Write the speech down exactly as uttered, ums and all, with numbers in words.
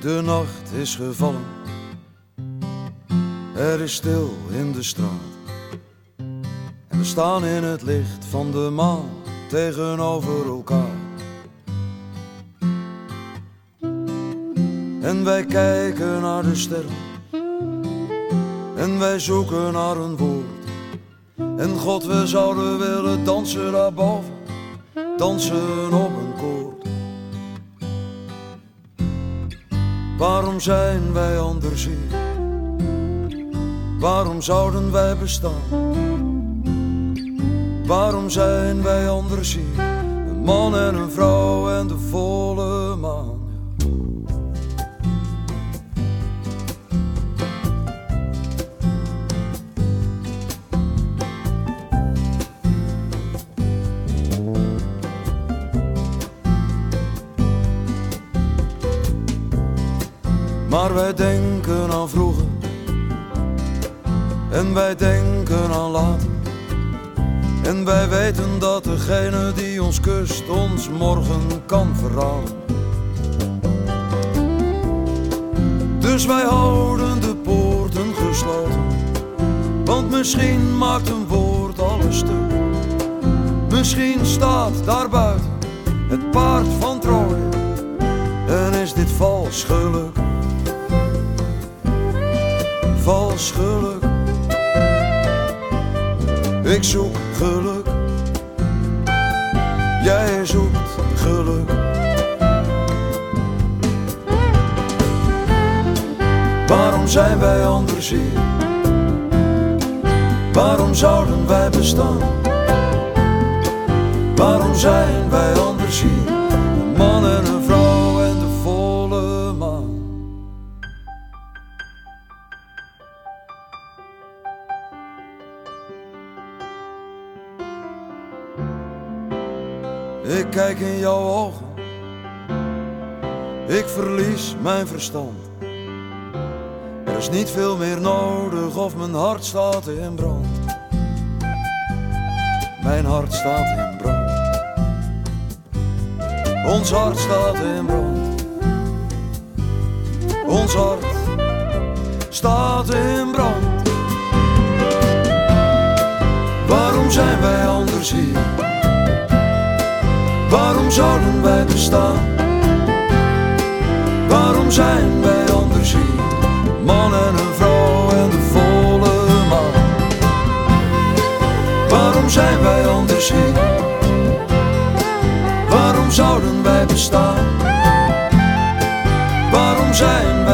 De nacht is gevallen, er is stil in de straat. En we staan in het licht van de maan tegenover elkaar. En wij kijken naar de sterren en wij zoeken naar een woord. En God, we zouden willen dansen daarboven, dansen op een koord. Waarom zijn wij anders hier? Waarom zouden wij bestaan? Waarom zijn wij anders hier? Een man en een vrouw en de volle maan. Maar wij denken aan vroeger en wij denken aan later. En wij weten dat degene die ons kust ons morgen kan verraden. Dus wij houden de poorten gesloten, want misschien maakt een woord alles stuk. Misschien staat daar buiten het paard van Troje en is dit vals geluk. Vals geluk. Ik zoek geluk, jij zoekt geluk. Waarom zijn wij anders hier? Waarom zouden wij bestaan? Waarom zijn wij anders hier? Een man en een vrouw en de volle maan. Ik kijk in jouw ogen, ik verlies mijn verstand. Er is niet veel meer nodig of mijn hart staat in brand. Mijn hart staat in brand. Ons hart staat in brand. Ons hart staat in brand. Waarom zijn wij anders hier? Waarom zouden wij bestaan? Waarom zijn wij anders hier? Een man en een vrouw en de volle maan. Waarom zijn wij anders hier? Waarom zouden wij bestaan? Waarom zijn wij